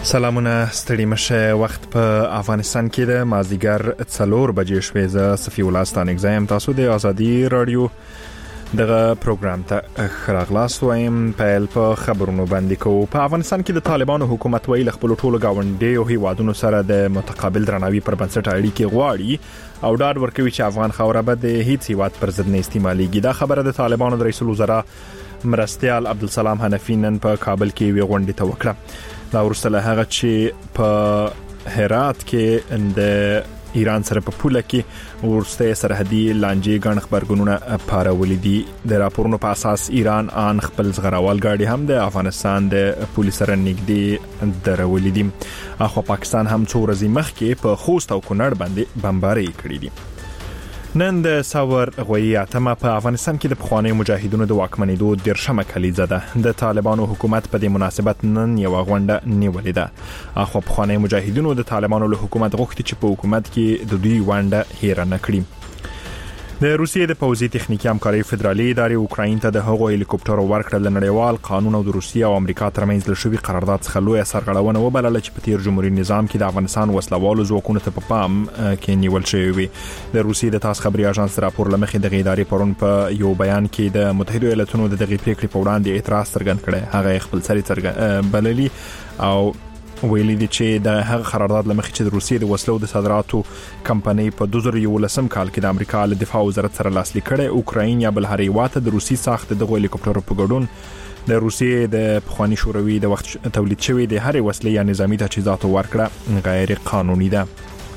سلامونه ستړي مشه وخت په افغانستان کې د مازدیګر 4 بجې شوې ز صفی الله ستانګزایم تاسو د ازادي رادیو دغه پروګرام ته خراغلاس وایم په خبرونو باندې کو په افغانستان کې د طالبانو حکومت ویل خپل ټولو گاونډي او هیوادونو سره د متقابل درناوي پر بنسټ اړیکې غواړي او ډاډ ورکوي چې افغان خاوره به د هیڅ هیواد پر ضد نه استعماليږي. دا خبره د طالبانو د رئیس الوزرا مرستیال عبدالسلام حنفی نن په کابل کې وی غونډه ته وکړه. دا ورسته له هغه چې په هرات کې د ایران سره په پوله کې ورسته سرحدي لانجې غن خبرګونونه پارولې دي. د راپورونو په اساس ایران ان خپل زغراوال ګاډي هم د افغانستان د پولیس سره نږدې درولې دي. اخو پاکستان هم څو ورځې مخکې په خوست او کونړ باندې بمباري کړې دي. نن د ساور غوي اتمه په افغانستان کې د پخوانی مجاهدونو د واکمنېدو درشمه کلیزه ده. د طالبانو حکومت په دې مناسبت نن یو غونډه نیولې ده. اخو پخوانی مجاهدونو د طالبانو له حکومت غوښتي چې په حکومت کې د دوی ونډه هیر نه کړي. د روسیې د پوځي تخنیکی همکاري فدرالي ادارې اوکراین ته د هغو هلیکوپټرو ورکړل نړیوال قانون او د روسیې او امریکا ترمنځ له شوی قرارداد څخه لوی سرغړونه وبلله چې په تیر جمهوریت نظام کې د افغانستان وسلوالو ځواکونو ته په پام کې نیول شوی وي. د روسیې د تاس خبري اژانس راپور لمخې د ادارې پرون په یو بیان کې د متحده ایالاتونو د دغې پریکړې په وړاندې اعتراض څرګند کړي. هغه خپل سری بللي او ویلي دي چې د هغه قرارداد لمخې چې د روسیې د وسلو د صادراتو کمپنۍ په 2011 کال کې د امریکا له دفاع وزارت سره لاسلیک کړي. اوکراین یا بل هر هیواد د روسي ساخت د هلیکوپټرو په ګډون د روسیې د پخوانی شوروي د وخت تولید شوی د هر وسلې یا نظامی تجهیزاتو ورکړه غیر قانوني ده.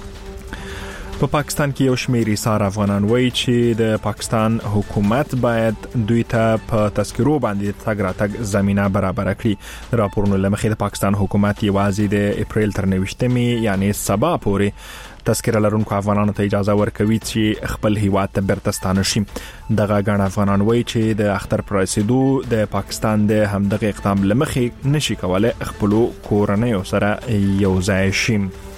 په پاکستان کې یو شمېر ایثار افغانان وایي چې د پاکستان حکومت باید دوی ته په تذکرو باندې تګ راتګ زمينه برابر کړي. راپورونه لمخې د پاکستان حکومت یوازې د اپریل تر 29 یعنی سبا پورې تذکره لرونکو افغانانو ته اجازه ورکوي چې خپل هیواد ته بیرته ستانه شي. دغه غن افغانان وایي چې د اختر پر رسیدو د پاکستان د همدغه اقدام لمخې نشي کولای خپل کورنۍ سره یو ځای شي.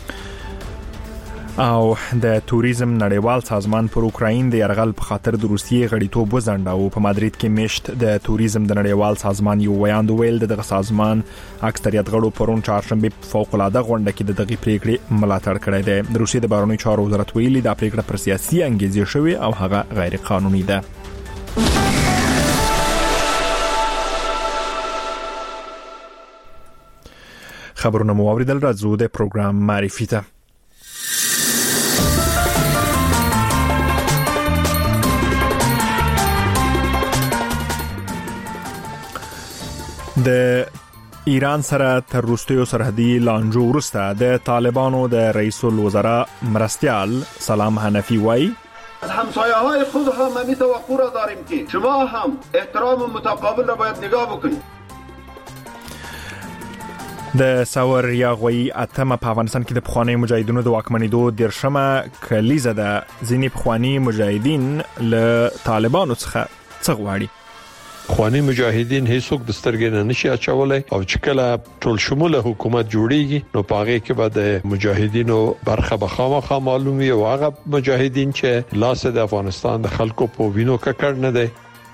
او د توریزم نړیوال سازمان پر اوکراین د يرغل په خاطر د روسیې غړیتوب وزنډاو. په مادرید کې میشت د توریزم د نړیوال سازمان یو ویاند ویل دغه سازمان اکثریت غړو پرون چهارشنبه فوق العاده غونډه کې دغه پریکړې ملاتړ کړې ده. د روسیې د بهرنیو چارو وزارت ویلي دا پریکړه پر سیاسي انګیزې شوې او هغه غیر قانوني ده. خبرونه مو اوریدل راځو د پروګرام معرفي ته. د ایران سره تر وروستیو سرحدي لانجو وروسته د طالبانو د رئیس الوزرا مرستیال سلام حنفی وایي از همسایه‌های خود هم همین توقع را داریم که شما هم احترام متقابل را باید نگاه بکنید. د ساور یا غوي اتمه په افغانستان کې د پخوانی مجاهدینو د واکمنېدو درشمه کلیزه ده. ځینې پخوانی مجاهدین له طالبانو څخه څه غواړي. خواني مجاهدین هیڅوک د سترګې نه نشي اچولای او چې کله ټول شموله حکومت جوړیږي نو پاره کې به د مجاهدینو برخه به خامخا معلومي او هغه مجاهدین چې لاس د افغانستان د خلکو په وینو ککړ نه دي.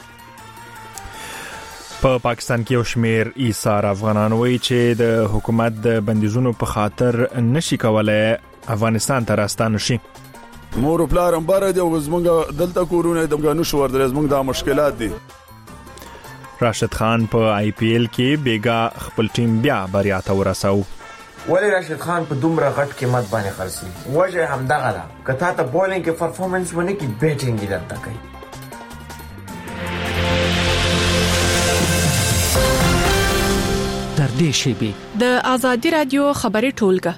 په پاکستان کې یو شمېر ایثار افغانان وایي چې د حکومت د بندیزونو په خاطر نشي کولای افغانستان ته راستانه شي. مور پلارم بار دی او زمونږ دلته کورونه د غنو شو ورته زمونږ د مشکلات دي. راشد خان په آی پی ایل کې بیګا خپل ټیم بیا بریا ته ورساو. ولی راشد خان په دومره غټ قیمت باندې خرڅي وجه همدغه ده کته ته بولینګ کې پرفارمنس ونه کی بیټینګ یې درته کوي. تر دې شی د ازادي رادیو خبري ټولګه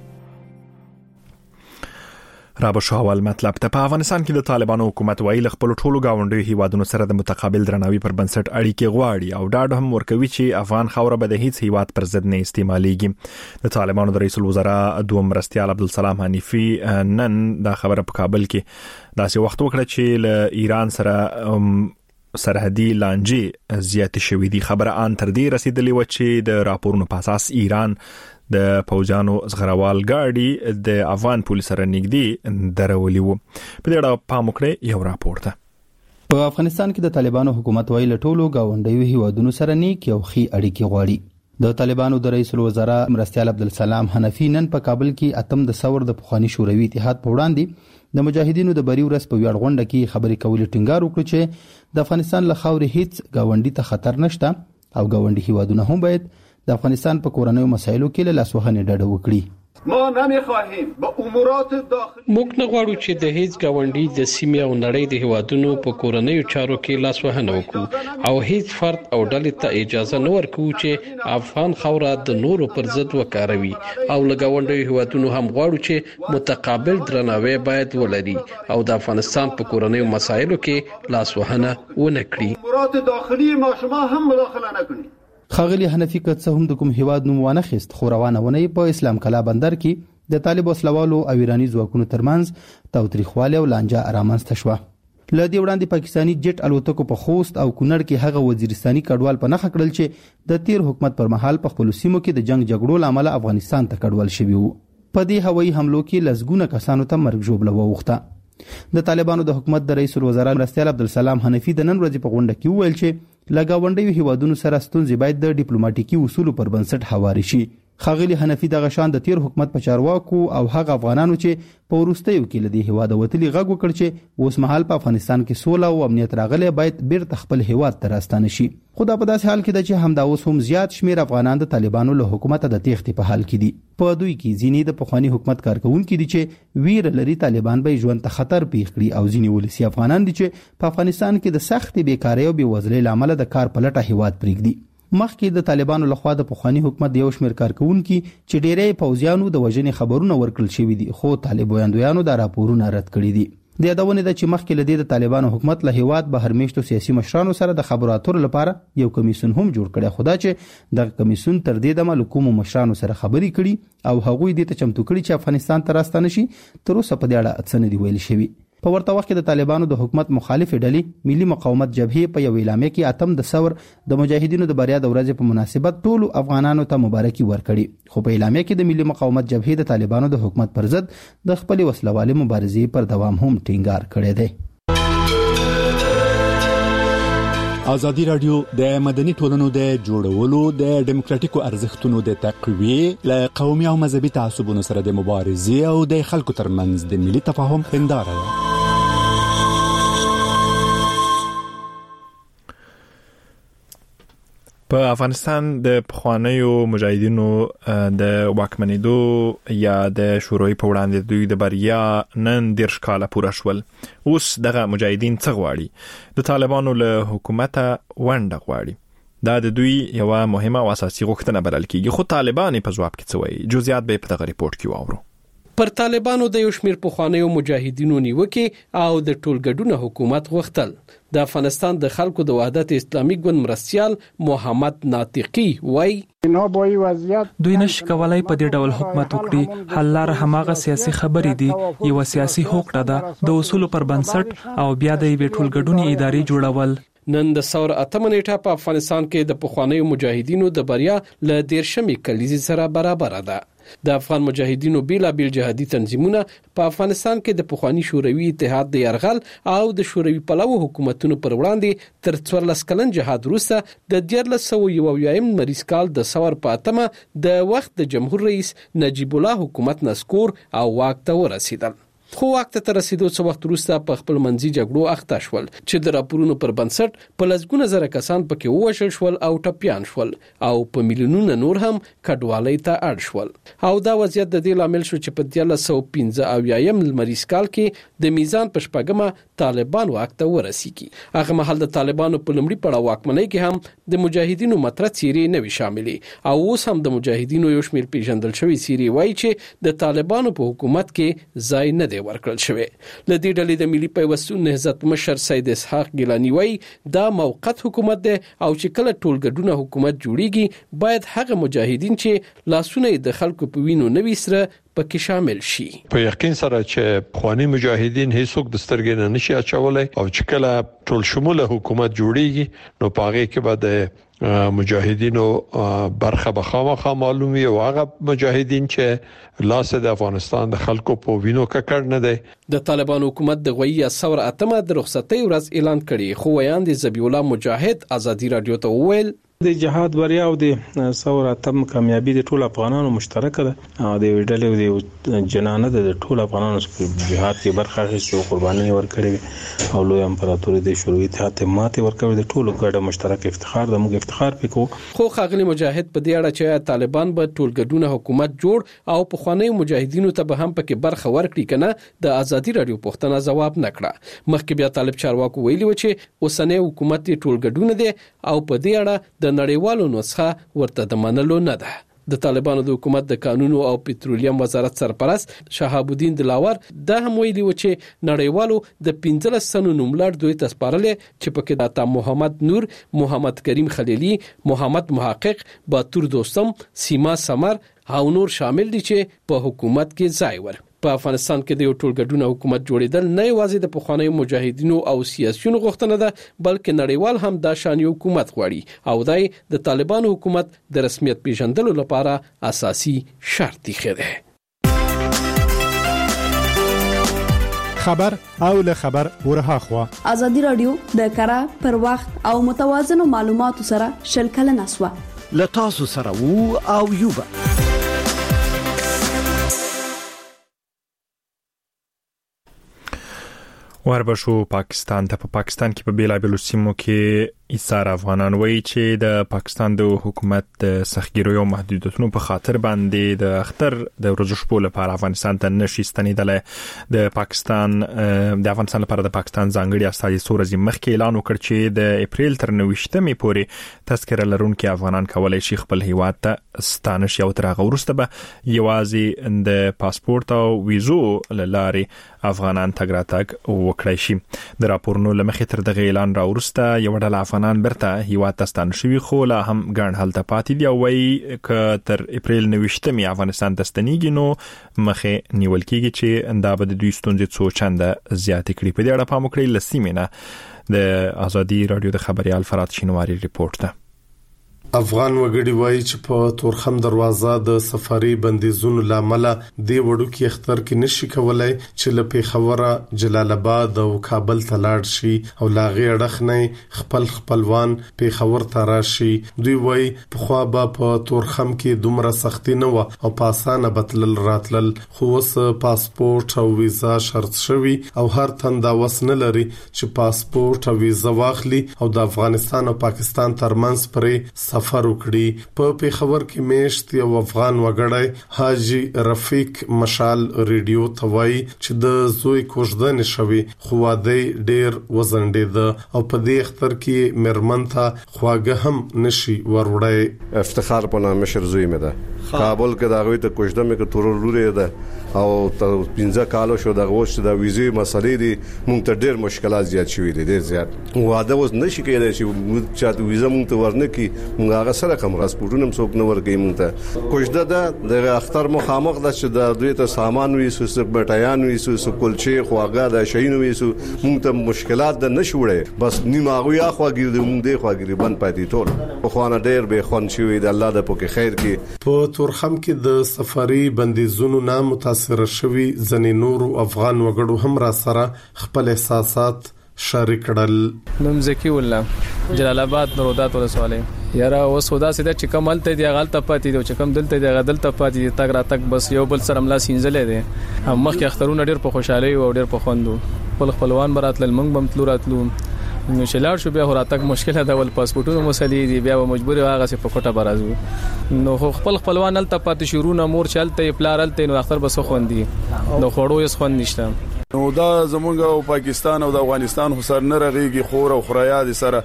رابو شاول مطلب ته. په افغانستان کې د طالبانو حکومت ویل خپل ټولو گاونډي هیوادونو سره د متقابل درناوي پر بنسټ اړیکې غواړي او ډاډ هم ورکوي چې افغان خاوره به د هیڅ هیواد پر ضد نه استعماليږي. د طالبانو د رئیس الوزرا دوم مرستیال عبدالسلام حنفی نن دا خبره په کابل کې داسې وخت وکړه چې له ایران سره سرحدي لانجې زیات شوې دي. خبره ان تر دې رسیدلې و چې د راپورونو په اساس ایران د پوځانو زغراوال ګاډي د افغان پولیس سره نږدې درولې وو. په دې اړه پام وکړئ یو راپور ته. په افغانستان کې د طالبانو حکومت ویل ټولو گاونډیو هیوادونو سره نیک او خي اړیکې غواړي. د طالبانو د رئیس الوزرا مرستیال عبدالسلام حنفی نن په کابل کې اتم د ثور د پخوانی شوروي اتحاد په وړاندې د مجاهدینو د بری ورځ په ویاړ غونډه کې خبرې کولې ټینګار وکړ چې د افغانستان له خاورې هیڅ گاونډي ته خطر نشته او گاونډي هیوادونه هم باید د افغانستان په کورنیو مسایلو کې له لاسوهنې ډډه وکړي. ما نمیخواهیم با امورات داخلی موږ نه غواړو چې د هیڅ گاونډي د سیمې او نړۍ د هیوادونو په کورنیو چارو کې لاسوهنه وکړو او هیڅ فرد او ډلې ته اجازه نه ورکوو چې افغان خاوره د نورو پر ضد وکاروي او له گاونډیو هیوادونو هم غواړو چې متقابل درناوی باید ولري او د افغانستان په کورنیو مسایلو کې لاسوهنه ونه کړي. امورات داخلی ما شما هم مداخله نکنید. خاغلی حنفی که څه هم د کوم هیواد نوم وانه خست خو روانه ونی په اسلام کلا بندر کې د طالب وسلوالو او ایرانی ځواکونو ترمنځ تاوتریخوالی او لانجه رامنځته شوه. له دې وړاندې پاکستانی جټ الوتکو په خوست او کونړ کې هغه وزیرستاني کډوال په نخښه کړل چې د تیر حکومت پر مهال په خپل سیمو کې د جنگ جګړو لامل افغانستان ته کډوال شوی وو. په دې هوایي حملو کې لزګونه کسانو ته مرګ ژوبله ووخته. د طالبانو د حکومت د رئیس الوزرا مرستیال عبدالسلام حنفی د نن ورځې په غونډه کې وویل چې لګاونډیو هیوادونو سره ستونزې باید د ډیپلوماټیکي اصولو پر بنسټ هواري شي. خاغلی حنفی دغه شان د تیر حکومت په چارواکو او هغه افغانانو چې په وروستیو کې له دې هیواد وتلي غږ وکړ چې اوس مهال په افغانستان کې سوله او امنیت راغلی باید بیرته خپل هیواد ته راستانه شي. خو دا په داسې حال کې ده چې همدا اوس هم زیات شمیر افغانان د طالبانو له حکومت د تېښتې په حال کې دي. په دوی کې ځینې د پخوانی حکومت کارکونکي دي چې ویر لري طالبان به ژوند ته خطر پیښ کړي او ځینې ولسی افغانان دي چې په افغانستان کې د سخت بیکاری او بېوزلۍ لامل د کار په لټه هیواد پرېږدي. مخکې د طالبانو لخوا د پخوانی حکومت یو شمېر کارکونکي چې ډېری پوځیانو د وژنې خبرونه ورکړل شوي دي خو طالب ویاندویانو دا راپورونه رد کړي دي. د یادونه ده چې مخکې لدې د طالبانو حکومت له هیواد بهر میشتو سیاسي مشرانو سره د خبرو اترو لپاره یو کمیسیون هم جوړ کړی خو دا چې د کمیسیون تر دې دمه له کومو مشرانو سره خبرې کړي او هغوی دې ته چمتو کړي چې افغانستان ته راستانه شي تر اوسه په دې اړه څه نه دي ویل شوي. په ورته وخت کې د طالبانو د حکومت مخالفې ډلې ملي مقاومت جبهې په یو اعلامیه کې اتم د ثور د مجاهدینو د بریا د ورځې په مناسبت ټولو افغانانو ته مبارکي ورکړي. خو په اعلامیه کې د ملي مقاومت جبهې د طالبانو د حکومت پر ضد د خپل وسلوالې مبارزې پر دوام هم ټینګار کړی دی. ازادي رادیو د مدني ټولنو د جوړولو د ډیموکراتیکو ارزښتونو د تقویه له قومي او مذهبي تعصبونو سره د مبارزې او د خلکو ترمنځ د ملي تفاهم هنداره ده. په افغانستان د پخوانیو مجاهدینو د واکمنېدو یا د شوروي په وړاندې دوی د بریا نن 10 کاله پوره شول. اوس دغه مجاهدین څه غواړي؟ د طالبانو له حکومته ونډه غواړي. دا د دوی یو مهمه او اساسي غوښتنه بلل کیږي. خو طالبان په ځواب کې څه وایي؟ جزئیات به په دغه ریپورت کې واورو. پر طالبانو د یو شمېر پخوانیو مجاهدینو نیوکې او د ټولګډونه حکومت غوښتل. د افغانستان د خلکو د وحدت اسلامي ګوند مرستیال محمد ناطقي وایي دوی نشي کولای په دې ډول حکومت وکړي. حل لار هماغه سیاسي خبرې دي، یو سیاسي هوکړه ده د اصولو پر بنسټ او بیا د یوې ټولګډونې ادارې جوړول. نن د ثور اتمه نیټه په افغانستان کې د پخوانیو مجاهدینو د بریا له 13 کلیزې سره برابر ده. د افغان مجاهدینو بیلابیل جهادي تنظیمونه په افغانستان کې د پخوانی شوروي اتحاد د یرغل او د شوروي پلوو حکومتونو پر وړاندې تر 14 کلن جهاد وروسته د 1991 مریض کال د ثور په اتمه د وخت د جمهور رئیس نجیب الله حکومت نسکور او واک ته ورسیدل. خو وخت ته رسیدو څو وخت وروسته په خپل منځي جګړو اخته شول چې د راپورونو پر بنسټ په لسګونه زره کسان پکې ووژل شول او ټپيان شول او په میلیونونو نور هم کډوالۍ ته اړ شول. او دا وضعیت د دې لامل شو چې په 1915 لمریز کال کې د میزان په شپږمه طالبان واک ته ورسیږي. هغه مهال د طالبانو په لومړي پړاو واکمنۍ کې هم د مجاهدینو مطرح څیرې نه وي شاملې او اوس هم د مجاهدینو یو شمېر پیژندل شوی څیرې وایي چې د طالبانو په حکومت کې ځای نه ورکړل شوی. لدې ډلې د ملي پیوستون نهضت مشر سید اسحاق ګیلانی وایي دا موقت حکومت دی او چې کله ټولګډونه حکومت جوړیږي باید هغه مجاهدین چې لاسونه د خلکو په وینو نه وسره پکې شامل شي. په یقین سره چې پخوانی مجاهدین هیڅوک د سترګې نه نشي اچولای او چې کله ټول شموله حکومت جوړیږي نو پاره کې بعد مجاهدینو برخه بخامه معلومي او هغه مجاهدین چې لاس د افغانستان د خلکو په وینو ککړ نه دی. د طالبانو حکومت د غوي ثور اتمه د رخصتۍ ورځ اعلان کړي خو ویاند ذبیح الله مجاهد ازادي رادیو ته وویل د جهاد بریا او د ثوره تم کامیابی د ټولو افغانانو مشترکه ده او د ډلې د جنانه د ټولو افغانانو په جهاد کې برخه اخیستې او قرباني ورکړې او لوی امپراتوري د شوروي اتحاد ماته ورکړې د ټولو ګډه مشترک افتخار د موږ افتخار وکړو. خو خاغلی مجاهد په دې اړه چې طالبان به ټولګډونه حکومت جوړ او په خوانی مجاهدینو ته به هم پکې برخه ورکړي کنه د ازادي رادیو پوښتنه جواب نکړه. مخکې بیا طالب چارواکو ویلي و چې اوسنۍ حکومت ټولګډونه دي او په دې اړه د نړیوالو نسخه ورته د منلو نه ده. د طالبانو د حکومت د قانونو او پټرولیم وزارت سرپرست شهاب الدین دلاور د هم ویلي و چې نړیوالو د 15 سنو نوملړ دوی تسپارلې چې پکې د عطا محمد نور، محمد کریم خلیلی، محمد محقق، باتور دوستم، سیما سمر او نور شامل دي چې په حکومت کې ځای ور. په افغانستان کې د یو ټولګډونه حکومت جوړیدل نه یوازې د پخوانیو مجاهدینو او سیاسيونو غوښتنه ده بلکې نړیوال هم دا شان یو حکومت غواړي او دای د طالبانو حکومت د رسمیت پیژندلو لپاره اساسي شرط دی. خبر او له خبر ورها خوا ازادي رادیو د کارا پر وخت او متوازن معلوماتو سره شلکل نسوه لتاسو سره وو او یوبا وربشو پاکستان ته. په پاکستان کې په بیلابیلو سیمو کې ایثار افغانان وایي چې د پاکستان د حکومت د سختګیریو محدودیتونو په خاطر باندې د اختر د ورځو شپو لپاره افغانستان ته نشي ستنیدل. د افغانستان لپاره د پاکستان ځانګړي استازي سورزي مخکې اعلان وکړ چې د اپریل تر 29مې پورې تذکره لرونکي افغانان کولای شي خپل هیواد ته ستانه شي او تر هغه وروسته به یوازې د پاسپورت او ویزو لارې افغانان تګ راتګ وکړي شي. د راپورونو لمخې تر دغه اعلان را وروسته یو ډله افغانان برته هیواد ته ستانه شوي خو لا هم ګڼ هلته پاتې دي او وایي ک تر اپریل 29مې افغانستان ته ستنېږي نو مخې نیول کېږي چې دا به د دوی ستونزې څو چنده زیاتې کړي. په دې اړه پام وکړئ. لسیمه نه د ازادي رادیو د خبريال فرات شینواری ریپورت ده. افغان وګړي وایي چې په تورخم دروازه د سفاري بندیزونو لامل د وړو کې اختر کې نشي کولای چې له پیښوره جلال آباد او کابل ته لاړ شي او لاغي اړخ نه خپلوان پیښور ته راشي. دوی وایي په خوا به په تورخم کې دومره سختي نه و او په اسانه بتلل راتلل خو اوس پاسپورت او ویزا شرط شوی او هر تنده وس نه لري چې پاسپورت او ویزا واخلي او د افغانستان او پاکستان ترمنځ پرې سفر وکړي. په پیښور کې میشت یو افغان وګړی حاجی رفیق مشال ریډیو ته وایي چې د زوی کوژدن شوی خو واده ډیر وزندید او په دې اختر کې مرمن ته خواګه هم نشي وروړی. افتخار په نامه مشر زوی مې ده کابل کې دا غوي ته کوژده مې کې تور لوري ده او تر 15 کال شو د غوښ د ویزې مسلې دي مونږ ته ډیر مشکلات زیات شوي دي. ډیر زیات واده وز نشي کېدای چې مونږ چاته ویزه مونږ ته ورنه کی مونږ هغه سره کوم پاسپورتونه څوک نه ورګي مونږ ته. کوژده ده د اختر مخامخ د چې د دوی ته سامان وي سو بټایان وي سو کلچې خواګه د شینو وي سو مونږ ته مشکلات د نشوړې بس نیماغوي اخواګي د مونږ دی خواګي بند پاتې ټول په خوانه ډیر به خون شوی د الله د پوکي خیر کې. په تورخم کې د سفاري بندیزونو نه متاثر شوی ځنې نور افغان وګړو هم را سره خپل احساسات شریک کړل. نوم زکی الله جلال آباد نورودات ولسوالۍ یاره اوس خدا سیده چې کوم هلته دی غلطه پاتې دی چې کوم دلته دی غدلته پاتې دی تګ را تک بس یو بل سره ملا سینځلې دي. هم مخکې اخترونه ډیر په خوشحالي او ډیر په خوندو خپلوان براتل منګ بم تلو راتلو نو شلار شو بیا هراتک مشکله ده ول پاسپورتونو مسلې دي بیا مجبور هغه څه په کوټه برازو نو خپلوان هلته پاتې شروع نه مور چلته پلارلته نو اختر بس خوندي نو خړو یې خوند نشته. نو دا زمونږ او پاکستان او د افغانستان خو سر نه رغيږي خور او خرایا دي سره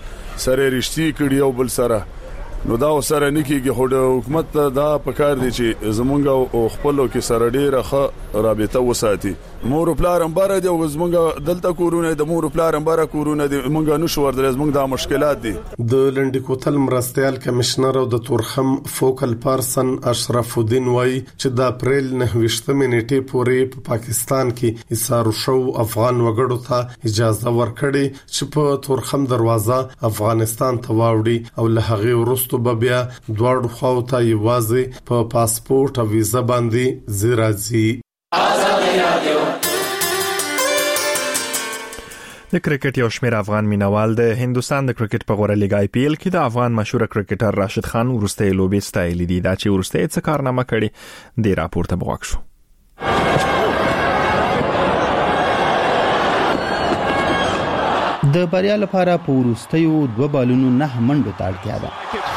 رښتې کړي او بل سره نو دا سره نکیږي خو د حکومت دا پکار دي چې زمونږ او خپلو کې سره ډیره ښه رابطه وساتي. مور پلار هم بار دي او زمونږ دلته کورونه د مور پلار هم بار کورونه دي مونږ نو شو ورته زمونږ دا مشکلات دي. د لنډی کوتل مرستيال کمشنر او د تورخم فوکل پرسن اشرف الدین وای چې د اپریل 9 نیټه پورې په پاکستان کې ایثار شو افغان وګړو ته اجازه ورکړي چې په تورخم دروازه افغانستان ته واوړي او له هغه وروسته بیا دواړو خواو ته یوازې په پاسپورت او ویزا باندې زیرازي. د کرکټ یو شمېر افغان مینوال د هندستان د کرکټ په غوړه لیګ IPL کې د افغان مشهور کرکټر راشد خان ورسته لوبي ستایل دي دا چې ورسته څه کارنامه کړي د راپورته بغاک شو. د بریا لپاره په ورستیو 2 بالونو 9 منډو ته اړتیا ده.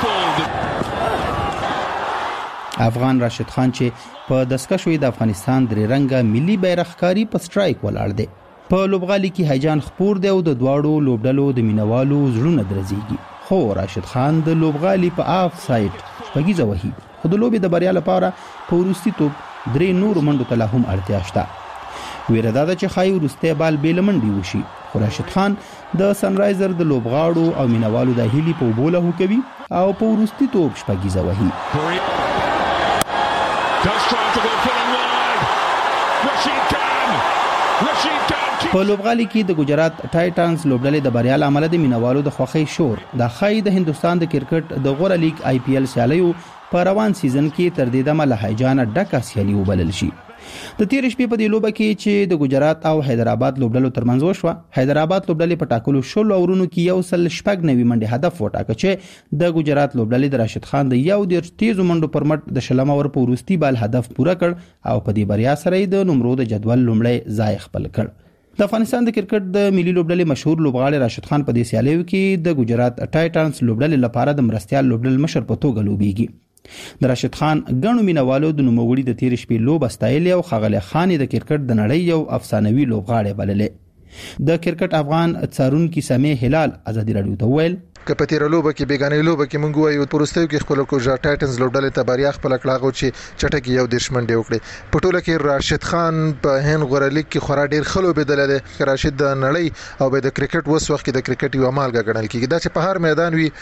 افغان راشد خان چې په دسکه شوی د افغانستان درې رنګه ملي بیرغکاری په سټرایک ولاړ دی. په لوبغالي کې هیجان خپور دی او د دواړو لوبډلو د مینوالو زړونه درزيږي. خو راشد خان د لوبغالي په آف ساید شپږیزه وهي. خو د لوبي د بریا لپاره په ورستي توپ 3 نور منډو ته هم اړتیا شته. ویره ده چې خای ورسته بال بیل منډي وشي. خو راشد خان د سنرایزر د لوبغاړو او مینوالو د هیلي په بوله هو کوي او په ورستي توپ شپږیزه وهي. په لوبغالي کې د ګجرات ټایټنز لوبډلې د بریا لامل د مینوالو د خوخي شور د خای د هندستان د کرکټ د غوړه لیګ IPL سیالیو په روان سیزن کې تر دې دمه له هیجان ډکه سیالي وبلل شي. د تیر شپې په دې لوبه کې چې د ګجرات او حیدرآباد لوبډلو ترمنځ وشوه، حیدرآباد لوبډلې په ټاکلو شل اورونو کې یو سل شپږ نوي منډي هدف وټاکه چې د ګجرات لوبډلې د راشد خان د یو ډیر تیزو منډو پر مټ د شلم اور په ورستي بال هدف پوره کړ او په دې بریا سره د نمرو د جدول لومړی ځای خپل کړ. د افغانستان د کرکټ د ملي لوبډلې مشهور لوبغاړي راشد خان په دې سیالیو کې د ګجرات ټایټنز لوبډلې لپاره د مرستيال لوبډل مشر په توګه لوبيږي. د راشد خان غنو مینوالو د نوموړي د تیر شپې لوب استایل او خغله خان د کرکټ د نړۍ یو افسانوي لوبغاړي بللې. د کرکټ افغان څارون کی سمې هلال ازادي رادیو ته ویل که په تیر لوبه کې بیگانې لوبه کې مونږ وایو پرستیو کې خپل کوجا ټایټنز لوبډلې ته بریا خپل کړهغو چې چټکی یو دشمن دی وکړي. په ټوله کې راشد خان په هند غوړه لیګ کې خورا ډیر خلو بدل دی. راشد د نړۍ او د کرکټ وس وخت کې د کرکټ یو مالګه ګڼل کیږي. دا چې په هر میدان وي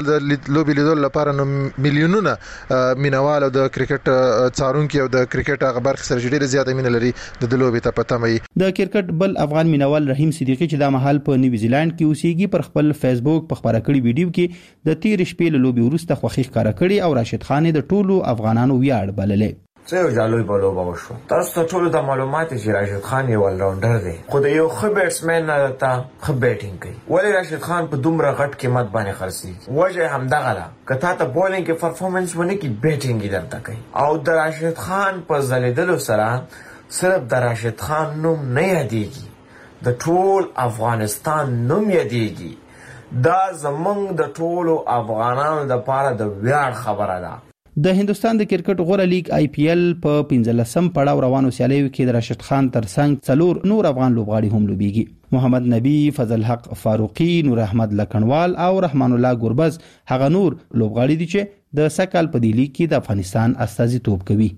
د لوبي لیدل لپاره نو میلیونونه مینوال او د کرکټ څارونکو او د کرکټ خبر سره ډیر زیاته مینه لري د لوبي ته پته مې. د کرکټ بل افغان مینوال رحیم صدیقی چې د محل په نیوزیلند کې اوسېږي پر خپل فیسبوک په خبره کړی ویډیو کې د تیر شپې له لوبي ورسته خوخي ښکارا کړی او راشد خان د ټولو افغانانو ویاړ بللې. څه جالوي بلوبه وشو. تاسو ته ټول د معلومات چې راشد خان یو راونډر دی خو د یو خو بیټسمن نه تا خو بیټینګ کوي. ولی راشد خان په دومره غټ قیمت باندې خرڅي وجه همدغه ده کته ته بولینګ کې پرفورمنس ونه کی بیټینګ درته کوي او د راشد خان په زلیدلو سره صرف د راشد خان نوم نه یادېږي د ټول افغانستان نوم یادېږي. دا زمونږ د ټولو افغانانو لپاره د ویاړ خبره ده. د هندستان د کرکټ غوړه لیګ IPL په 15م پړاو روانو سیالیو کې د راشد خان ترڅنګ څلور نور افغان لوبغاړي هم لوبيږي. محمد نبی، فضل حق فاروقی، نور احمد لکنوال او رحمان الله ګوربز هغه نور لوبغاړي دي چې د سکهال په دی لیګ کې د افغانستان استازیتوب کوي.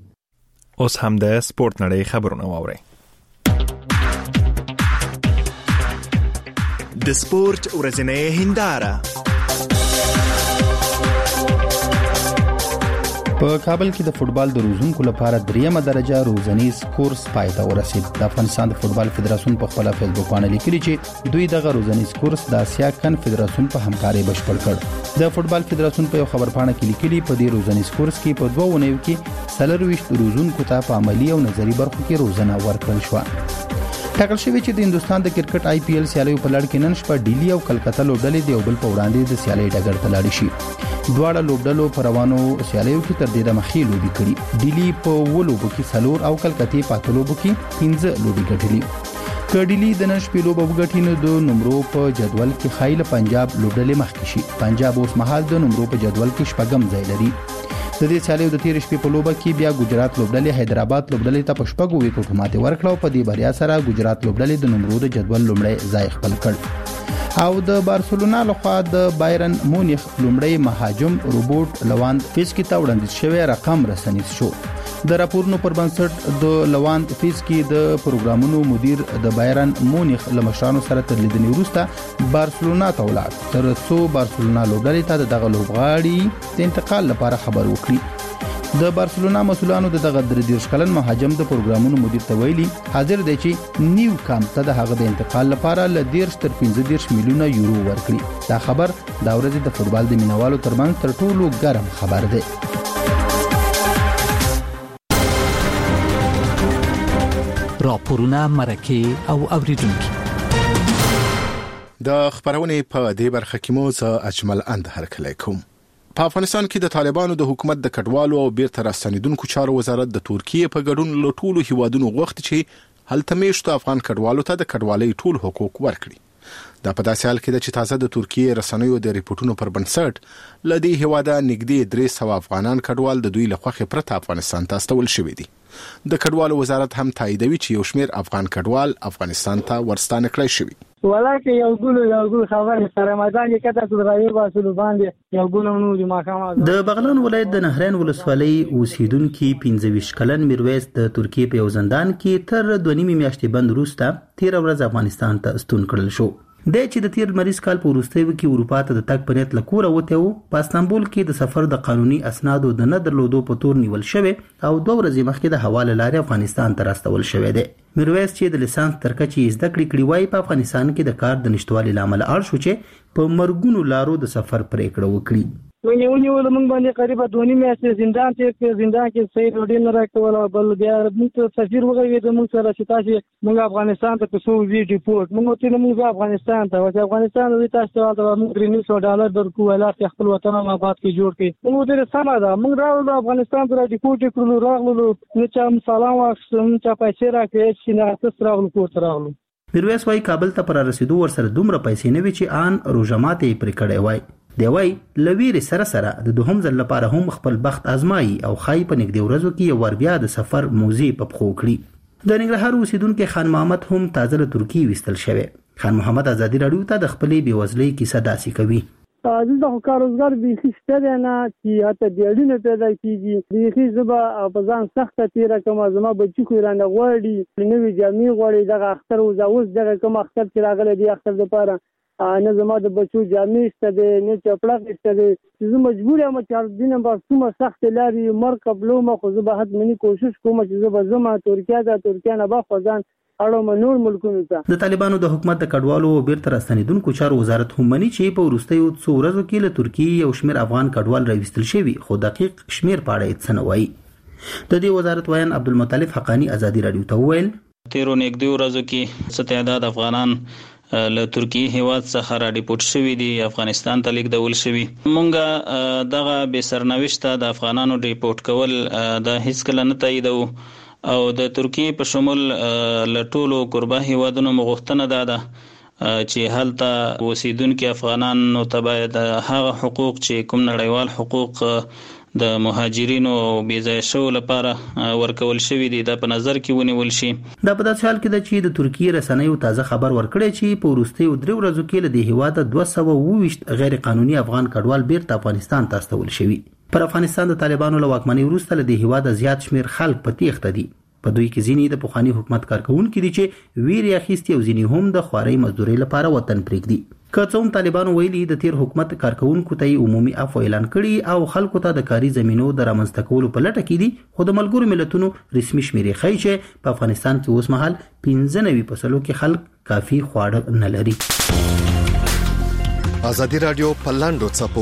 اوس هم د سپورت نړۍ خبرونه واورئ. د سپورت ورځنۍ هنداره. په کابل کې د فوتبال د روزونکو لپاره 3مه درجه روزنیز کورس پای ته ورسید. د افغانستان د فوتبال فدراسیون په خپل فیسبوک باندې لیکلي چې دوی دغه روزنیز کورس د آسیا کنفدراسیون په همکارۍ بشپړ کړ. د فوتبال فدراسیون په یو خبرپاڼه کې لیکلي په دې روزنیز کورس کې په 2 ونیو کې 24 روزونکو ته په عملی او نظری برخو کې روزنه ورکړل شو. ټاکل شوی چې د هندستان د کرکټ IPL سیالیو په لړ کې نن شپه ډیلی او کلکته لوبډلې د یو بل په وړاندې د سیالۍ ډګر ته لاړ شي. دواړه لوبډلو په روانو سیالیو کې تر دې د مخې لوبي کړي. ډیلی په ولوبو کې 4 او کلکته په لوبو کې 15 لوبي ګټلې. کډیلی د نن شپې لوب وګټینو د نمرو په جدول کې خایله پنجاب لوبډلې مخکې شي. پنجاب اوس مهال د نمرو په جدول کې شپږم ځای لري. د دې سیالیو د تیر شپې په لوبه کې بیا ګجرات لوبډلې حیدرآباد لوبډلې ته په شپږو وکټو ماتې ورکړه. په دې بریا سره ګجرات لوبډلې د نمرو د جدول لومړی ځای خپل کړ او د بارسلونا لخوا د بایرن مونیخ لومړی مهاجم روبوټ لواندوفسکی ته وړاندیز شوی رقم رسنیز شو. د راپورونو پر بنسټ د لواندوفسکی د پروګرامونو مدیر د بایرن مونیخ لمشرانو سره تر لیدنې وروسته بارسلونا ته ولاړ تر څو بارسلونا لوبډلې ته دغه لوبغاړي د انتقال لپاره خبر وکړي. د بارسلونا مسؤلانو دغه 30 کلن مهاجم د پروګرامونو مدیر ته ویلي حاضر دی چې نیو کامپ ته د هغه د انتقال لپاره ل 10 تر 15 میلیونه یورو ورکړي. دا خبر دا ورځ د فوتبال د مینوالو ترمنځ تر ټولو ګرم خبر دی. راپورونه مرکه او اوریدونکو د خبرونې په دې برخه کې مو زه اجمل اند هرکلی کوم. په افغانستان کې د طالبانو د حکومت د کډوالو او بیرته راستنیدونکو چارو وزارت د ترکیه په ګډون له ټولو هیوادونو غوښتي چې هلته میشتو افغان کډوالو ته د کډوالۍ ټول حقوق ورکړي. دا په داسې حال کې ده چې تازه د ترکیه رسنیو د ریپورتونو پر بنسټ له دې هیواده نږدې 300 افغانان کډوال د دوی له خوښې پرته افغانستان ته استول شوي دي. د کډوالو وزارت هم تاییدوي چې یو شمېر افغان کډوال افغانستان ته ورستانه کړی شوي. ولکه یو ګل خبر سره مدان کې کته د راوي باسلو باندې یو ګل نو د ماخامه د بغلان ولایت د نهرین ولسوالۍ اوسیدونکو 15 کلن میرویس د ترکیه په یو زندان کې تر 2.5 میاشتې بند وروسته 13 ورځې افغانستان ته ستون کړل شو. د چې د تیر مریض کال په وروستیو کې اروپا ته د تګ په نیت له کوره وته وو. په استانبول کې د سفر د قانوني اسنادو د نه درلودو په تور نیول شوی او 2 ورځې مخکې د حواله لارې افغانستان ته راستول شوی دی. میرویس چې د لیسانس تر کچې زده کړې وای په افغانستان کې د کار د نشټوالي لامل اړ شو چې په مرګونو لارو د سفر پریکړه وکړي. ونیول موږ باندې قریبا 2.5 میاشتې زندان کې صحیح روډین نه راکول. بل بیا موږ سفیر وغوي د موږ سره چې تاسو موږ افغانستان ته پسو وی ډیپورت موږ ته موږ افغانستان ته چې افغانستان د تاسو ته موږ $300 درکو ولا خپل وطن آباد کې جوړ کړي. موږ دې سم ده موږ راغلو افغانستان ته ډیپورت کړو راغلو نو چې سلام واخستم چې پیسې راکړي چې نه تاسو راغلو کوټ راغلو. میرویس وايي کابل ته پر رسیدو ورسره دومره پیسې نه وی چې آن روزماتې پرې کړې وای. دی وای لویر سره د دوهم ځل لپاره هم خپل بخت آزمایي او خای په نږدې ورځو کې یو ور بیا د سفر موزي په پخو کړی. د ننګرهار اوسیدونکو خان محمد هم تازه له ترکیه وستل شوی. خان محمد ازادي رادیو ته د خپلې بیوزلۍ کیسه داسې کوي. د کاروبار به شته نه چې اته دیړینه پیدا کیږي د خې زبا په ځان سخته تیره کوم زما بچی خو رانه غوړي نوې جامې غوړي دغه اختر اوس دغه کوم اختر چې راغله دی اختر لپاره نه زما د بچو جامې ستده نه چپړه ستده زه مجبور یم چې دینه بس کومه سخت لاري مر قبلو ما خو زه به حد منی کوشش کوم چې زه به زما ترکیه نه به خدان اړو منور ملکونو ته. د طالبانو د حکومت د کډوالو بیرته راستنیدونکو چارو وزارت هم مني چې په وروستیو 2 ورځو کې له ترکیه یو شمېر افغان کډوال راوستل شوي خو دقیق شمېر په اړه هیڅ نه وایي. د دې وزارت وایي عبدالمطلب حقانی ازادي رادیو ته وویل تیرو نږدې ورځو کې څه تعداد افغانان له ترکیه هیواد څخه را ډیپورت شوي دي افغانستان ته لیږدول شوي. مونږ دغه بې سرنوشته د افغانانو ډیپورت کول د هیڅ کله نه تاییدو او د ترکیه په شمول له ټولو قربا هیوادونو مغوښتنه ده چې هلته اوسیدونکو افغانانو ته باید هغه حقوق چې کوم نړیوال حقوق د مهاجرینو او بيځای شو لپاره ورکول شوی دی د په نظر کې ونیول شي. دا په داسې حال کې ده چې د ترکیه رسنیو تازه خبر ورکړی چې په وروستیو 3 ورځو کې له دې هیواده 220 غیر قانوني افغان کډوال بیرته افغانستان ته استول شوي. پر افغانستان د طالبانو له واکمنۍ وروسته له دې هیواده زیات شمیر خلک په تیښته دي. په دوی کې ځینې د پخوانی حکومت کارکونکو دي چې ویری اخیستي او ځینې هم د خوارۍ مزدوري لپاره وطن پرېږدي. که څوم طالبانو ویلي د تیر حکومت کارکونکو ته عمومي عفو اعلان کړي او خلکو ته د کاري زمینو د رامنځته کولو په لټه کې دي خو د ملګرو ملتونو رسمي شمیرې ښیي چې په افغانستان کې اوس مهال 95% کې خلک کافي خواړه نه لري. ازادي رادیو په لاندو چپو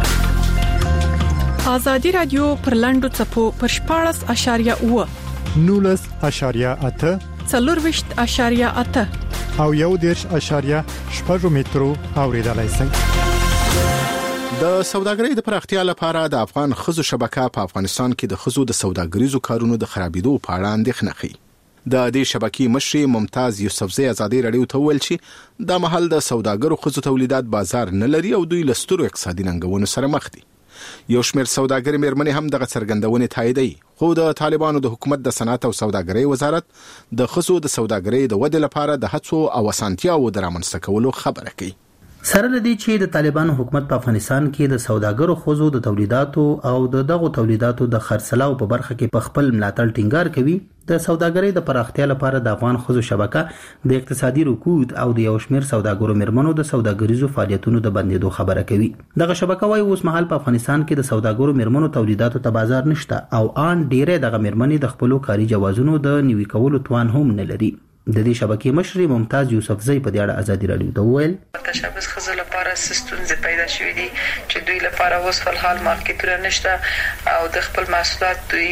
ازادي رادیو پر لاندو چپو پر 14.9 19.8 4.8 او 1.8 مترو اوریدلای شئ. د سوداګرۍ د پراختیا لپاره د افغان خزو شبکه په افغانستان کې د خزو د سوداګریزو کارونو د خرابېدو په اړه اندېښنه کوي. د دې شبکې مشر ممتاز یوسفزی ازادي رادیو ته ویل چې د محل د سوداګرو خزو تولیدات بازار نه لري او دوی له سترو اقتصادي ننګونو سره مخ دي. یو شمېر سوداګري مېرمنې هم دغه څرګندونې تاییدوي خو د طالبانو د حکومت د صنعت او سوداګرۍ وزارت د خزو د سوداګرۍ د ودې لپاره د هڅو او اسانتیاو د رامنځته کولو خبره کوي. سره لدی چې د طالبانو حکومت په افغانستان کې د سوداګرو خزو د تولیداتو او دغه تولیداتو د خرڅلاو په برخه کې په خپل ملاتړ ټینګار کوي. د سوداګرۍ د پراختیا لپاره د افغان خزو شبکه د اقتصادي رکود او د یو شمېر سوداګرو مېرمنو د سوداګریزو فعالیتونو د بندیدو خبره کوي. دغه شبکه وايي اوس مهال په افغانستان کې د سوداګرو مېرمنو تولیداتو ته بازار نشته او ان ډیره دغه مېرمنې د خپل کاري جوازونو د نیوي کولو توان هم نه لري. د دې شبکې مشر ممتاز یوسفزی په دې اړه ازادي رادیو ته وویل متشابه خزو خزو لپاره ستونزې پیدا شوې دي چې دوی لپاره اوس په حال مارکیټونه نشته او د خپل محصولات دوی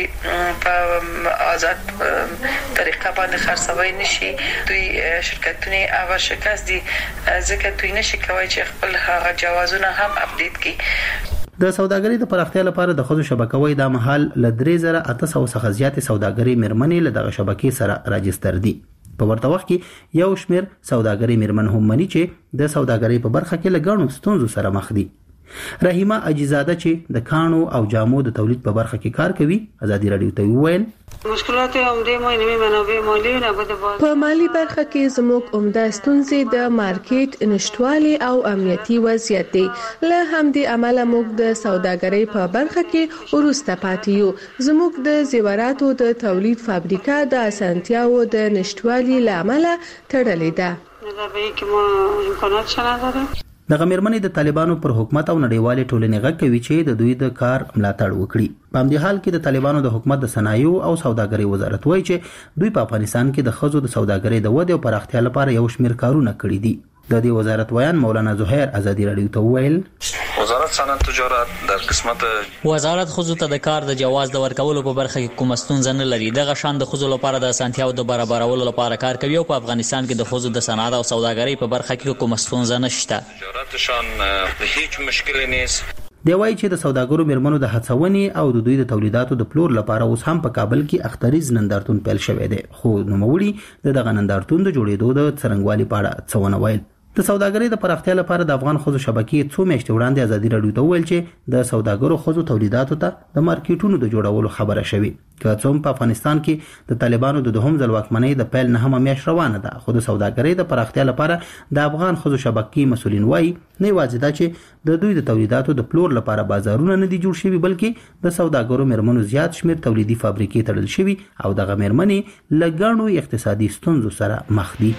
په آزاد طریقه باندې خرڅوي نشي. دوی شرکتونه او شکست دي ځکه دوی نشي کوي چې خپل هغه جوازونه هم اپډیټ کړي. د سوداګرۍ د پراختیا لپاره د خزو شبکوي د محل ل 3800 څخه زیات سوداګرۍ مرمنې له دغه شبکې سره راجستر دي. په ورته وخت کې یو شمېر سوداګرۍ مرمن هم مني چې د سوداګرۍ په برخه کې لګڼو ستونزو سره مخ دي. رحیمه اجزاده چې د کانو او جامو د تولید په برخه کې کار کوي ازادي رادیو ته وویل مشکلات عمده ما نوې منابع مالی نه بده په مالی برخه کې زموږ عمده ستونزې د مارکیټ نشټوالي او امنیتي وضعیت دي. له همدې امله موږ د سوداګرۍ په برخه کې ورسته پاتې یو. زموږ د زیوراتو د تولید فابریکه د اسانتیاو د نشټوالي لامل تړلې ده. دا به کې ما امکانات شنه داره. دغه مرمنې د طالبانو پر حکومت او نړیوالې ټولنې غږ کوي چې د دوی د کار ملاتړ وکړي. په همدې حال کې د طالبانو د حکومت د صنایعو او سوداګرۍ وزارت وایي چې دوی په افغانستان کې د خزو د سوداګرۍ د ودې او پراختیا لپاره یو شمېر کارونه کړي دي. د دې وزارت ویان مولانا زهیر ازادي رادیو ته وویل وزارت صنعت تجارت در قسمت وزارت خزو ته د کار د جواز د ورکولو په برخه کې کوم ستونزه نه لري. دغه شان د خزو لپاره د اسانتیاو د برابرولو لپاره کار کوي او په افغانستان کې د خزو د صنعت او سوداګرۍ په برخه کې کوم ستونزه نشته. تجارتشان هیڅ مشکل نیست. دی وایي چې د سوداګرو مرمنو د هڅونې او د دوی د تولیداتو د پلور لپاره اوس هم په کابل کې اختریز نندارتون پیل شوی دی. خو نوموړي د دغه نندارتون د جوړېدو د څرنګوالي په اړه څه ونه ویل. د سوداګرۍ د پراختیا لپاره د افغان خزو شبکې څو میاشتې وړاندې ازادي رادیو ته وویل چې د سوداګرو خزو تولیداتو ته د مارکیټونو د جوړولو خبره شوې. که څه هم په افغانستان کې د طالبانو د دوهم ځل واکمنۍ د پیل نه هم میاشت روانه ده، خو د سوداګرۍ د پراختیا لپاره د افغان خزو شبکې مسولین وایي نه یوازې دا چې د دوی د تولیداتو د پلور لپاره بازارونه نه دي جوړ شوي، بلکې د سوداګرو مرمنو زیات شمیر تولیدي فابریکې تړل شوي او دغه مرمنې له ګڼو اقتصادي ستونزو سره مخ دي.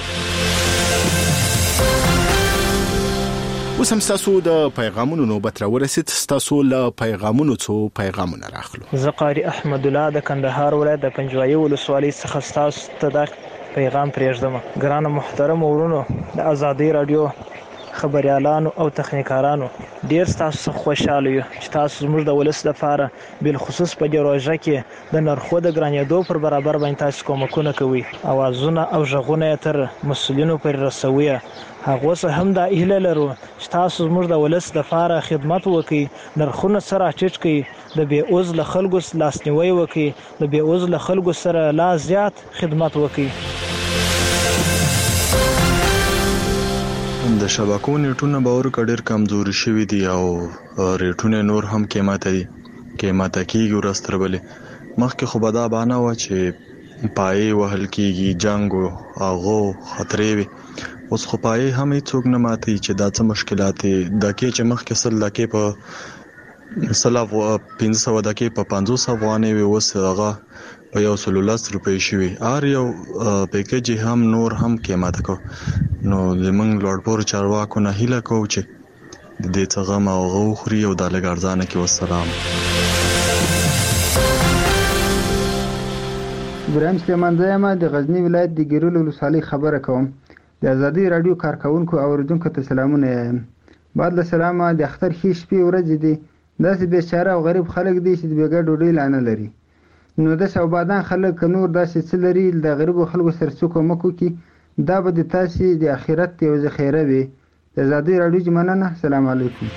اوس هم ستاسو د پیغامونو نوبت راورسید. ستاسو له پیغامونو څو پیغامونه راخلو. زه قاری احمد الله د کندهار ولایت د پنجوایي ولسوالۍ څخه ستاسو ته د پیغام پرېږدم. ګران محترم ورونو، د ازادي رادیو خبريالانو او تخنیکارانو ډیر تاسو خوشاله یو چې تاسو موږ د ولس لپاره بل خصوص په جروژه کې د نرخو د ګرانېدو پر برابر باندې تاسو کومکونه کوي. اوازونه او ژغونه تر مسولینو پر رسوي. هغه څه هم د اهل لرو چې تاسو موږ د ولس لپاره خدمت وکړي، نرخونه سره ټیټ کړي، د بې عزل خلکو لاسنیوي وکړي، د بې عزل خلکو سره لا زیات خدمت وکړي. د شبکو نیټونه باور کډیر کمزوري شوی دي او ریټونه نور هم قیمته کیږي ورستربلې. مخکې خو بدا بانه و چې پای وهل کیږي، جنگ او هغه خطرې وي. اوس خو پای هم هیڅوک نه ماتي چې دا څه مشکلات د کې چې مخکې سل لکه په سلاو 500 دکې په 500 افغانۍ وي، اوس هغه په 110 روپۍ شوی. ار یو پیکیج هم نور هم قیمت کو. نو زمونږ لوړپور چارواکو نه هیله کوو چې د دې څخه ماغه خوري او د لګارځانه کې والسلام. ابراهیم سلیمان زما د غزنی ولایت د ګیرول ولسوالۍ خبره کوم. د ازادي رادیو کارکونکو او اوریدونکو ته سلامونه. بعد له سلامه د اختر هیڅ شپې ورځ دي داسې بیچاره او غریب خلک دي چې د بیګا ډوډۍ لانه لري. نو د شوبادان خلک نور داسې څه لري د غریب خلکو سره څوک مکو کی دا به د تاسو د اخرت یو ذخیره وي. د ازادي رادیو مننه. السلام علیکم.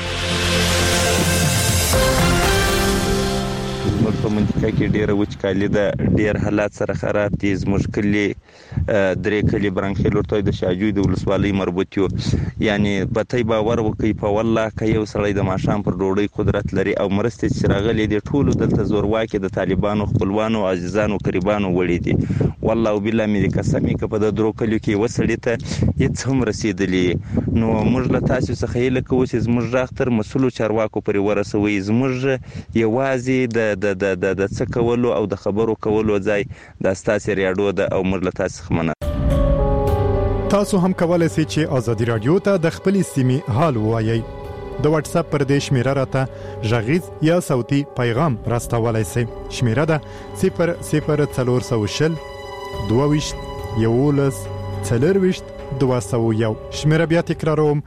زموږ په منطقه کې ډیره وچکالي ده، ډیر حالات سره خراب دي. زموږ کلی درې کلی برانخیل ورته د شاجوی د ولسوالۍ مربوط یو، یعنی بتای باور وکي په والله که یو سړی د ماشام پر ډوډۍ قدرت لري او مرستې چې راغلي دي ټولو دلته زورواکي د طالبانو خپلوانو عزیزانو قریبانو وړي دي. والله او بالله مې قسمي که په د درو کلیو کې وسړی ته هیڅ هم رسیدلی. نو موږ له تاسو څخه هیله کوو چې زموږ راغ تر مسولو چارواکو پرې ورسوي. زموږ یوازې د څه کولو او د خبرو کولو ځای د ستاسو ریاډو ده او موږ له تاسو مننه. تاسو هم کولای شئ چې ازادي رادیو ته د خپل سیمې حال ووایي. د واتس اپ پر دې شمیره راته ژغیز یا صوتي پیغام راستولای شئ. شمیره ده 00420 22 11 24 201 شمیره بیا تکراروم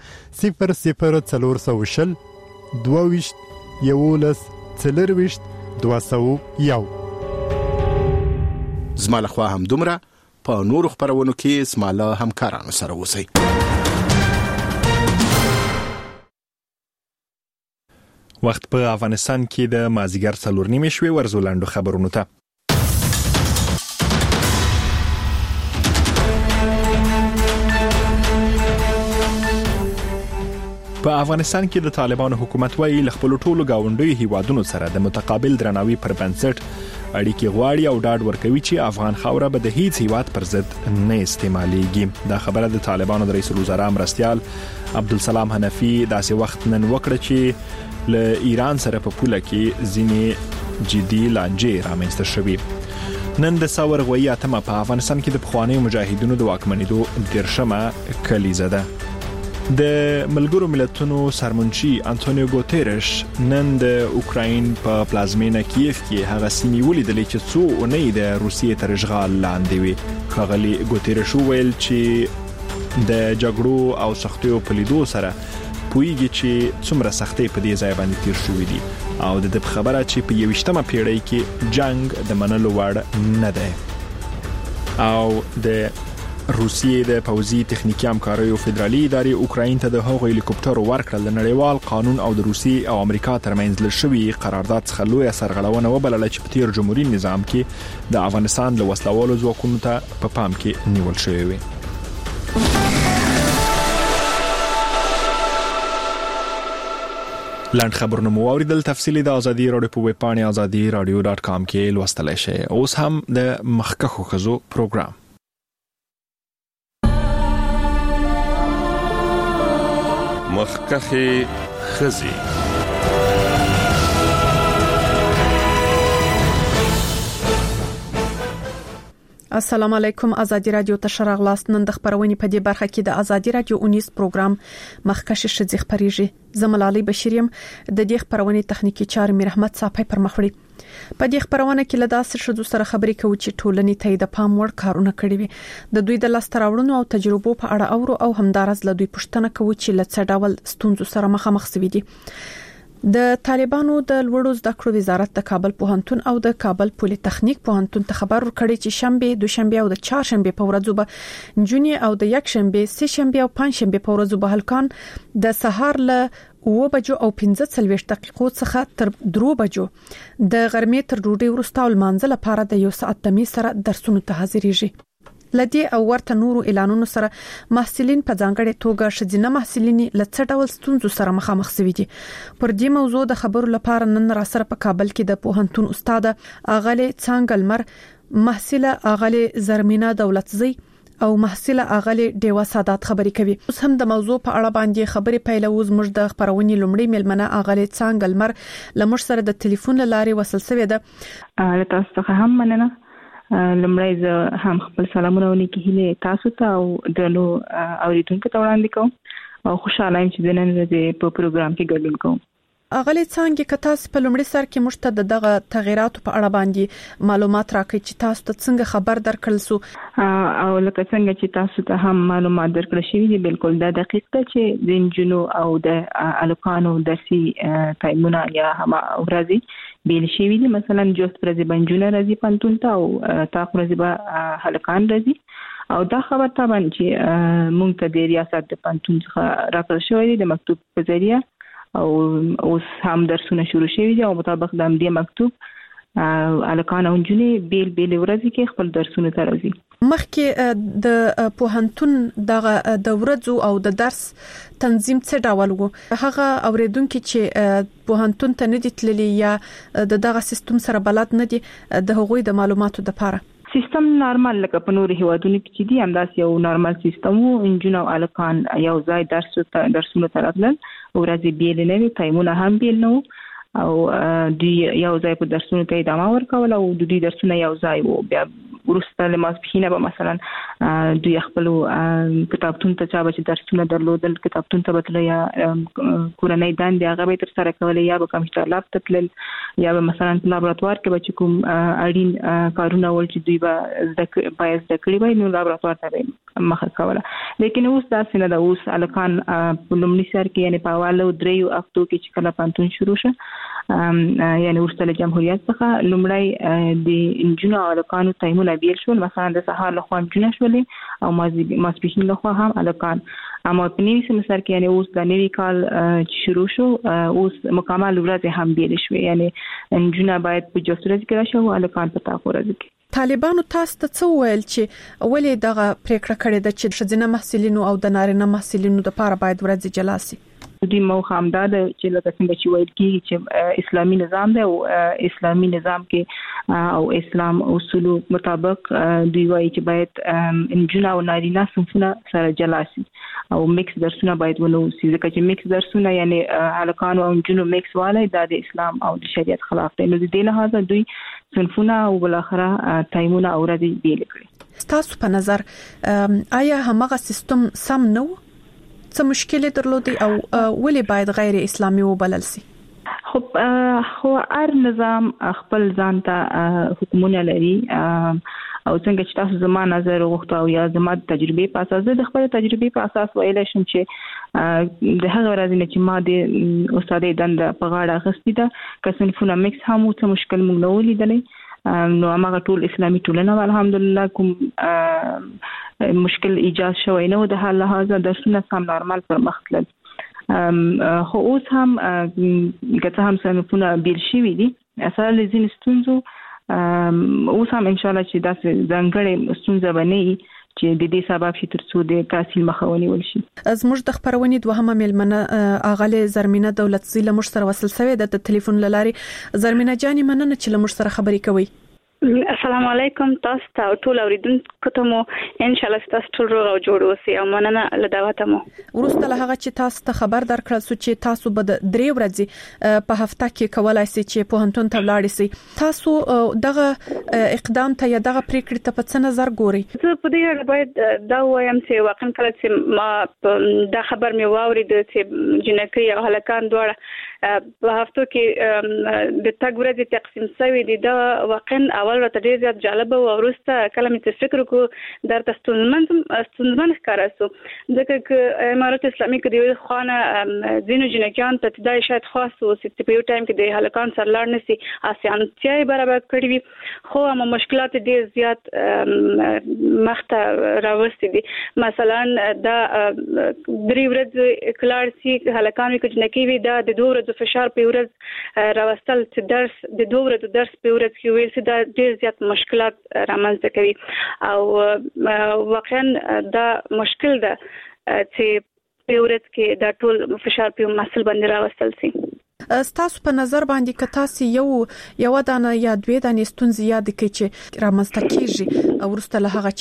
00420 22 11 40 201. زما له خوا هم دومره په نورو خبرونو کې زما له همکارانو سره اوسئ. وخت په افغانستان کې د مازیګر 4:30 شوي ورزو لاندو خبرونو ته. په افغانستان کې د طالبانو حکومت وايي ل خپل ټولو گاونډي هیوادونو سره د متقابل درناوي پر بنسټ اړیکې غواړي او ډاډ ورکوي چې افغان خاوره به د هیڅ هیواد پر ضد نه استعماليږي. دا خبره د طالبانو د رئیس الوزرا مرستیال عبدالسلام حنفي داسې وخت نن وکړه چې ل ایران سره په پوله کې ځینې جدي لانجې رامنځته شوې. نن د ثور غوي اتمه په افغانستان کې د پخوانیو مجاهدینو د واکمنېدو 10مه کلیزه ده. د ملګرو ملتونو سرمنشي انټونیو ګوتيرش نن د اوکراین په پلازمینه کیف کې هغه سیمې ولیدلې چې څو اونۍ د روسیې تر اشغال لاندې وي. خغلی ګوتيرش ویل چې د جګړو او سختیو په لیدو سره پویږي چې څومره سختۍ په دې ځای باندې تیر شوې دي او د خبره چې په 21مه پیړۍ کې جنگ د منلو وړ نه ده. او د روسیې د پوځي تخنیکی همکاریو فدرالي ادارې اوکراین ته د هغو هلیکوپټرو ورکړل د نړیوال قانون او د روسیې او امریکا ترمنځ لشوي قرارداد څخه لوی سرغړونه وبلله چې په تیر جمهوریت نظام کې د افغانستان له وسلوالو ځواکونو ته په پام کې نیول شوی وي. لاند خبرونه مو اوریدل. تفصیلی د ازادي رادیو په ویب پاڼه azadi.radio.com کې لوستلای شئ. اوس هم د مخکخو خزو پروګرام مخکخي خزي. السلام علیکم. ازادي رادیو ته شراغلاست. نن د خبرونې په دې برخه کې د ازادي رادیو 19 پروګرام مخکشه شذ خبريږي. زملالي بشریم د دې خبرونې تخنیکی چارې میر احمد صاحب پر مخوړي. په دې خبرونه کې له داسې شذو سره خبرې کوي چې ټولنې ته د پام وړ کارونه کړی وي. د دوی د لاستراوړنو او تجربو په اړه اورو او همدارز له دوی پوښتنه کوي چې له څه ډول ستونزو سره مخامخ شوي دي. د طالبانو د لوړو زده کړو وزارت د کابل پوهنتون او د کابل پولی تخنیک پوهنتون ته خبر ورکړی چې شنبه، دوشنبه او د چهارشنبه په ورځو به جونی او د یکشنبه، سهشنبه او پنځشنبه په ورځو به هلکان د سهار له 9 بجو او 15 دقیقو څخه تر 3 بجو د غرمې تر ډوډۍ وروسته او لمانځه لپاره د 1 ساعت تمیز سره درسونو ته حاضرېږي. لدی او ورته نورو اعلانونو سره محصلین په ځانګړې توګه شذینه محصلین لڅ ډول ستونزو سره مخامخ شوي دي. پر دې موضوع د خبرو لپاره نن را سره په کابل کې د پوهنتون استاد اغلی څنګلمر، محصله اغلی زرمینا دولتزی او محصله اغلی دیوا سادات خبرې کوي. اوس هم د موضوع په اړه باندې خبرې پیلوز موږ د خبرونې لومړی ملمنه اغلی څنګلمر لمر سره د ټلیفون لارې وصل شوې ده. تاسو ته هم مننه. لمړی زه هم خپل سلامونه ونیکي هله تاسو ته او د نو اوریدونکو ته وړاندې کوم او خوشاله یم چې نن ورځ په پروګرام کې ګډون کوم. اغلی څنګه که تاسو په لومړي سر کې مشته دغه تغیراتو په اړه باندې معلومات راکړئ چې تاسو ته څنګه خبر درکړل سو او لکه څنګه چې تاسو ته هم معلومات درکړل شوی دي بالکل دا دقیق ده چې د انجنونو او د الکانو درسي ټایمونه یا هم ورځي بیل شوی دي. مثلا جوست ورځي بنجونه راځي پنتون ته او تاق ورځي به هلکان راځي او دا خبر طبعا چې مونږ ته د ریاست د پنتون څخه راکړل شوی دی د مکتوب په ذریعہ او اوس هم درسونه شروع شوي دي او مطابق د دې مکتوب الکان او جنې بیل ورځي کې خپل درسونه ته راځي. مخکې د پوهنتون د ورځو او د درس تنظیم څه ډول وو؟ هغه اوریدونکو چې پوهنتون ته نه دي تللي یا دغه سیستم سره بلد نه دي د هغوی د معلوماتو لپاره سیستم نارمل لکه په نورو هیوادونو کې چې دي همداسې یو نارمل سیستم وو. انجنونو او الکان یو ځای درسونه ته راتلل ورځي بیل نه وي، ټایمونه هم بیل نه او دوی یو ځای په درسونو ته ادامه ورکول او دوی درسونه یو ځای وو. بیا ورسته له ماسپخینه به مثلا دوی خپل کتابتون ته چا چې درسونه درلودل کتابتون ته بتل یا کورنۍ دندې هغه به تر سره کولې یا به کمپیوټر لاب ته تلل یا به مثلا لابراتوار کې به کوم اړین کارونه ول چې دوی به باید ذکرې وای نو لابراتوار ته مخه کوله لیکن اوس دا څنګه د اوس الکان په لومړي سر کې یعنی په والو دریو هفتو کې چې کله پانتون شروع شه یعنی ورسره جمهوریت څخه لومړی د انجونو او الکانو تایمونه بیل شول مثلا د سهار له خوا انجونه شولې او ماسپخین له خوا هم الکان اما په نوي سمستر کې یعنی اوس د نوي کال چې شروع شو اوس مکمل ورځ هم بیل شو یعنی انجونه باید په جوړ کې راشي او الکان په تاسو راځي طالبانو تاسو ته څه ویل چې ولې دغه پریکړه کړې ده چې شذینه محصلینو او د نارینه محصلینو لپاره باید ورځ جلا شي دوی موخه هم دا ده چې لکه څنګه چې ویل کیږي چې اسلامي نظام دی او اسلامي نظام کې او اسلام اصولو مطابق دوی وایي چې باید انجونه او نارینه صنفونه سره جلا شي او میکس درسونه باید ونه وي ځکه چې میکس درسونه یعنی الکان او انجونو میکس والي د اسلام او د شریعت خلاف دی نو د دې لحاظه دوی صنفونه او بالاخره تایمونه او ردی بیل کړی تاسو په نظر آیا همغه سیستم سم نه و څه مشکل درلودي او ولې باید غیر اسلامي وبلل شي خو هر نظام خپل ځان ته حکمونه لري او څنګه چې تاسو زما نظر وغوښتو او یا زما تجربه په اساس د خپل تجربه په اساس ویل شم چې د هغه ورځې نه چې ما د استادې دند په غاړه غستې ده که صنفونه میکس هم څه مشکل موږ نه ولیدلې نو هغه ټول اسلامي ټولنه الحمدلله کوم مشکل ایجاد شوی نه د حال لحاظه درسونه سم نورمال پر مخ تلل خو اوس هم ګټه هم صنفونه بیل شوي دي اصل لزین ستونزو اوس هم ان شاء الله چې داسې ځانګړې ستونزه بنئ چې د دې سبب شي ترڅو د تحصیل مخاوني ولشي زموږ د خبرونې دوهمه ملمنه اغله زرمینه دولت زیله مش سره وصل شوی د ټلیفون لاري زرمینه جاني مننه چې لمر سره خبرې کوي السلام علیکم تاسو ته ټول اوریدونکو ته مو ان شاء الله تاسو ټول روغ او جوړ اوسئ او مننه له دعوت مو ورسته له هغه چې تاسو ته خبر درکړل چې تاسو به د 3 ورځې په هفته کې کولای شئ چې په هنتون ته ولاړ شئ تاسو دغه اقدام ته یا دغه پریکړې ته په څه نظر ګورئ زه په دې اړه باید دا وایم چې واقعا کله چې ما دا خبر مې واورید چې جنکۍ او هلکان دواړه په هفتو کې د تګ ورځې تقسیم شوی دي دا واقعا اول راته ډیر زیات جالب او ورسته کله مې فکر وکړ درته ستونزمن ښکاره شو ځکه چې امارات اسلامي کې د خوانه ځینو جنکیان ته دا شاید خاص او چې په یو ټایم کې د هلکان سره لاړ نشي اسانتیا برابر کړی وي خو هم مشکلات ډیر زیات مخته راوستي دي مثلا دا 3 ورځې کلاړ سي هلکان کې جنکی وي دا د 2 ورځې فشار په ورځ راوستل چې درس د 2 ورځې درس په ورځ کې ویل چې دا ډیر زیات مشکلات رامنځته کوي او واقعا دا مشکل ده چې په ورځ کې دا ټول فشار په مسل باندې راوستل شي ستاسو په نظر باندې که تاسو یو دانه یا 2 دانې ستونزې یاد کړئ چې رامنځته کیږي او ورسته له هغه